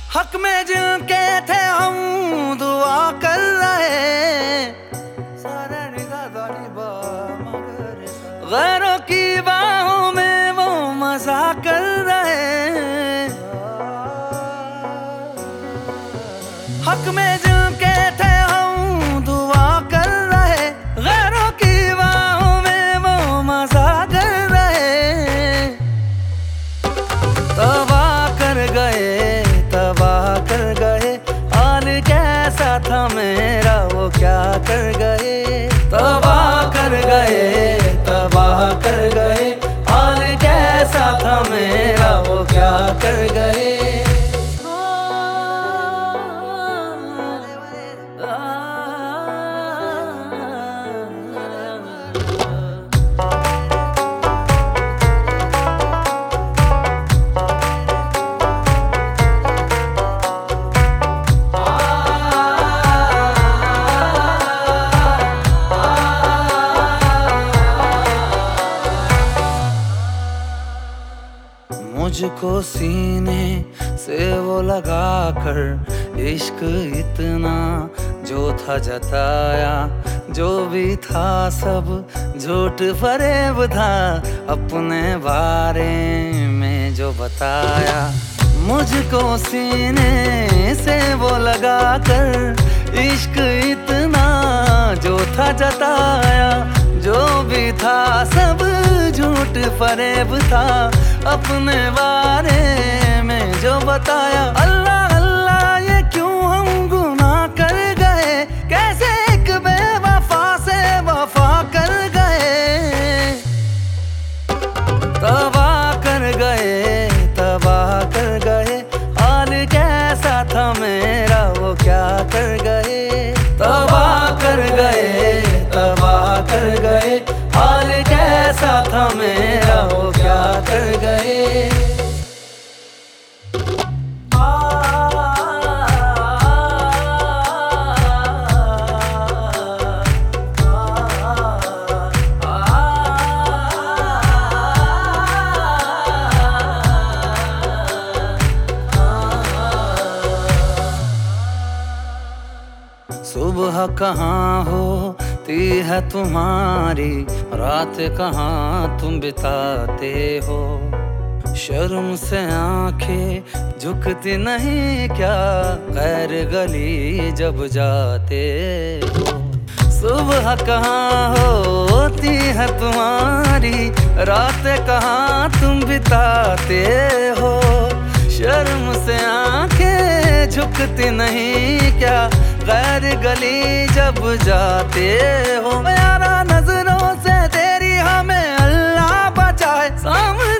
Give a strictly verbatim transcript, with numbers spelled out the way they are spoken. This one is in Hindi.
हक में जिनके थे हम दुआ कर रहे, गैरों की बाहों में वो मजा कर रहे। हक में जिनके थे हम दुआ कर रहे, गैरों की बाहों में वो मजा कर रहे। तबाह कर गए तबाह कर गए, हाल कैसा था मेरा वो क्या कर गए। तबाह कर गए तबाह कर गए, हाल कैसा था मेरा वो क्या कर गए। मुझको सीने से वो लगा कर इश्क इतना जो था जताया, जो भी था सब झूठ फरेब था, अपने बारे में जो बताया। मुझको सीने से वो लगा कर इश्क इतना जो था जताया, जो भी था सब झूठ फरेब था, अपने बारे में जो बताया। अल्लाह अल्लाह ये क्यों हम गुनाह कर गए, कैसे एक बेवफा से वफा कर गए। तबाह कर गए तबाह कर गए, हाल कैसा था मेरा वो क्या कर गए। तबाह कर गए तबाह कर गए, हाल कैसा था मेरा वो क्या कर गए। सुबह कहाँ होती है तुम्हारी, रात कहाँ तुम बिताते हो। शर्म से आंखें झुकती नहीं क्या, गैर गली जब जाते हो। सुबह कहाँ होती है तुम्हारी, रात कहाँ तुम बिताते हो। शर्म से आंखें झुकती नहीं क्या, गैर गली जब जाते हो। यारा नजरों से तेरी हमें अल्लाह बचाए, सामने